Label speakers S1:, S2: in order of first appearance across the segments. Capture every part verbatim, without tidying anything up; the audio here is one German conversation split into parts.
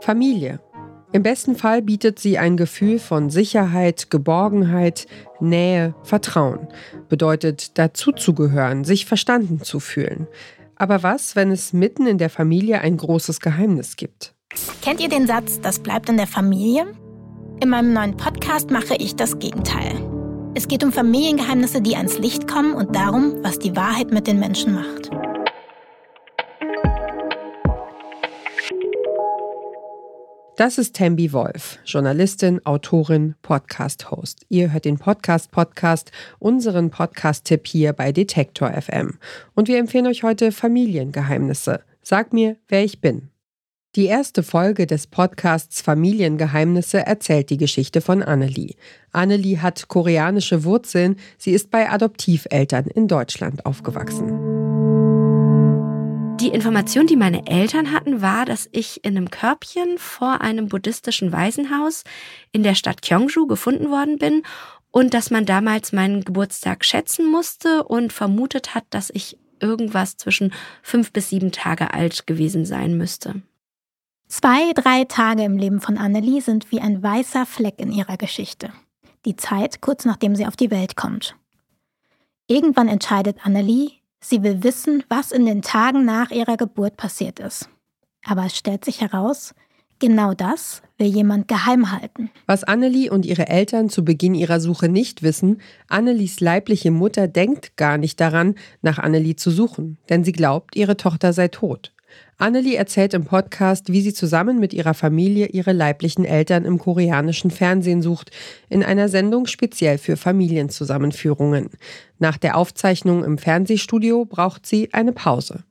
S1: Familie. Im besten Fall bietet sie ein Gefühl von Sicherheit, Geborgenheit, Nähe, Vertrauen. Bedeutet, dazuzugehören, sich verstanden zu fühlen. Aber was, wenn es mitten in der Familie ein großes Geheimnis gibt?
S2: Kennt ihr den Satz, das bleibt in der Familie? In meinem neuen Podcast mache ich das Gegenteil. Es geht um Familiengeheimnisse, die ans Licht kommen und darum, was die Wahrheit mit den Menschen macht.
S1: Das ist Tembi Wolf, Journalistin, Autorin, Podcast-Host. Ihr hört den Podcast-Podcast, unseren Podcast-Tipp hier bei Detektor F M. Und wir empfehlen euch heute Familiengeheimnisse. Sag mir, wer ich bin. Die erste Folge des Podcasts Familiengeheimnisse erzählt die Geschichte von Annelie. Annelie hat koreanische Wurzeln. Sie ist bei Adoptiveltern in Deutschland aufgewachsen.
S3: Die Information, die meine Eltern hatten, war, dass ich in einem Körbchen vor einem buddhistischen Waisenhaus in der Stadt Gyeongju gefunden worden bin und dass man damals meinen Geburtstag schätzen musste und vermutet hat, dass ich irgendwas zwischen fünf bis sieben Tage alt gewesen sein müsste.
S2: Zwei, drei Tage im Leben von Annelie sind wie ein weißer Fleck in ihrer Geschichte. Die Zeit, kurz nachdem sie auf die Welt kommt. Irgendwann entscheidet Annelie, sie will wissen, was in den Tagen nach ihrer Geburt passiert ist. Aber es stellt sich heraus, genau das will jemand geheim halten.
S1: Was Annelie und ihre Eltern zu Beginn ihrer Suche nicht wissen, Annelies leibliche Mutter denkt gar nicht daran, nach Annelie zu suchen, denn sie glaubt, ihre Tochter sei tot. Annelie erzählt im Podcast, wie sie zusammen mit ihrer Familie ihre leiblichen Eltern im koreanischen Fernsehen sucht, in einer Sendung speziell für Familienzusammenführungen. Nach der Aufzeichnung im Fernsehstudio braucht sie eine Pause.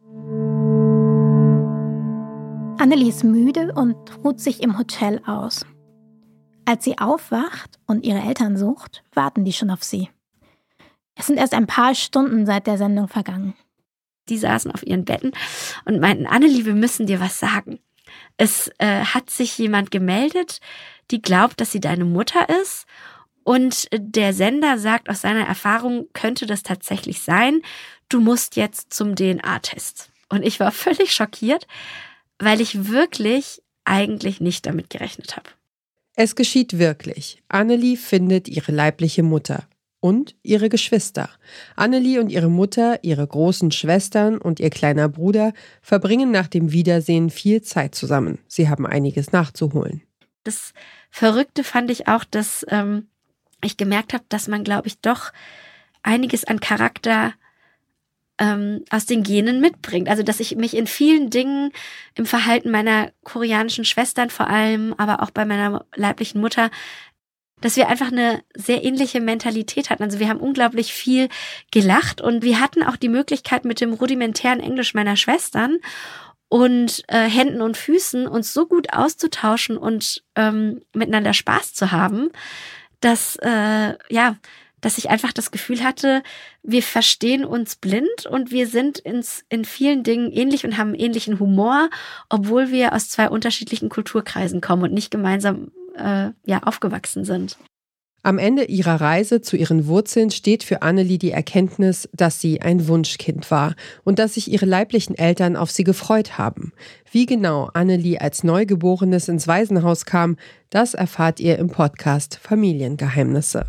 S2: Annelie ist müde und ruht sich im Hotel aus. Als sie aufwacht und ihre Eltern sucht, warten die schon auf sie. Es sind erst ein paar Stunden seit der Sendung vergangen.
S3: Die saßen auf ihren Betten und meinten, Annelie, wir müssen dir was sagen. Es äh, hat sich jemand gemeldet, die glaubt, dass sie deine Mutter ist. Und der Sender sagt, aus seiner Erfahrung könnte das tatsächlich sein. Du musst jetzt zum D N A-Test. Und ich war völlig schockiert, weil ich wirklich eigentlich nicht damit gerechnet habe.
S1: Es geschieht wirklich. Annelie findet ihre leibliche Mutter. Und ihre Geschwister. Annelie und ihre Mutter, ihre großen Schwestern und ihr kleiner Bruder verbringen nach dem Wiedersehen viel Zeit zusammen. Sie haben einiges nachzuholen.
S3: Das Verrückte fand ich auch, dass ähm, ich gemerkt habe, dass man, glaube ich, doch einiges an Charakter ähm, aus den Genen mitbringt. Also, dass ich mich in vielen Dingen im Verhalten meiner koreanischen Schwestern vor allem, aber auch bei meiner leiblichen Mutter, dass wir einfach eine sehr ähnliche Mentalität hatten. Also wir haben unglaublich viel gelacht und wir hatten auch die Möglichkeit, mit dem rudimentären Englisch meiner Schwestern und äh, Händen und Füßen uns so gut auszutauschen und ähm, miteinander Spaß zu haben, dass äh, ja, dass ich einfach das Gefühl hatte, wir verstehen uns blind und wir sind ins, in vielen Dingen ähnlich und haben einen ähnlichen Humor, obwohl wir aus zwei unterschiedlichen Kulturkreisen kommen und nicht gemeinsam äh, ja, aufgewachsen sind.
S1: Am Ende ihrer Reise zu ihren Wurzeln steht für Annelie die Erkenntnis, dass sie ein Wunschkind war und dass sich ihre leiblichen Eltern auf sie gefreut haben. Wie genau Annelie als Neugeborenes ins Waisenhaus kam, das erfahrt ihr im Podcast Familiengeheimnisse.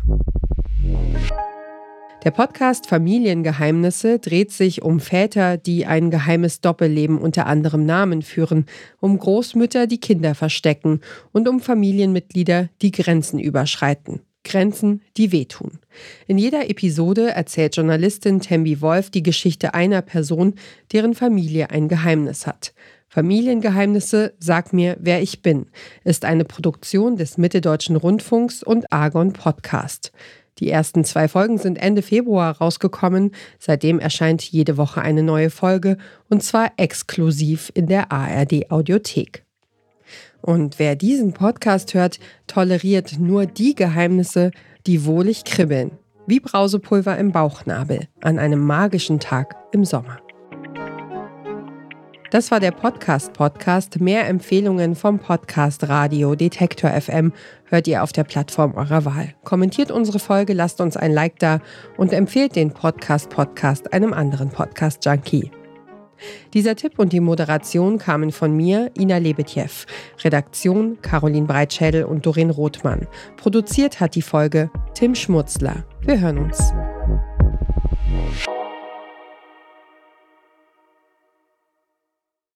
S1: Der Podcast Familiengeheimnisse dreht sich um Väter, die ein geheimes Doppelleben unter anderem Namen führen, um Großmütter, die Kinder verstecken und um Familienmitglieder, die Grenzen überschreiten. Grenzen, die wehtun. In jeder Episode erzählt Journalistin Tembi Wolf die Geschichte einer Person, deren Familie ein Geheimnis hat. Familiengeheimnisse, sag mir, wer ich bin, ist eine Produktion des Mitteldeutschen Rundfunks und Argon Podcast. Die ersten zwei Folgen sind Ende Februar rausgekommen. Seitdem erscheint jede Woche eine neue Folge und zwar exklusiv in der A R D-Audiothek. Und wer diesen Podcast hört, toleriert nur die Geheimnisse, die wohlig kribbeln, wie Brausepulver im Bauchnabel an einem magischen Tag im Sommer. Das war der Podcast-Podcast. Mehr Empfehlungen vom Podcast Radio Detektor F M hört ihr auf der Plattform eurer Wahl. Kommentiert unsere Folge, lasst uns ein Like da und empfehlt den Podcast-Podcast einem anderen Podcast-Junkie. Dieser Tipp und die Moderation kamen von mir, Ina Lebetjew. Redaktion Caroline Breitschädel und Doreen Rothmann. Produziert hat die Folge Tim Schmutzler. Wir hören uns.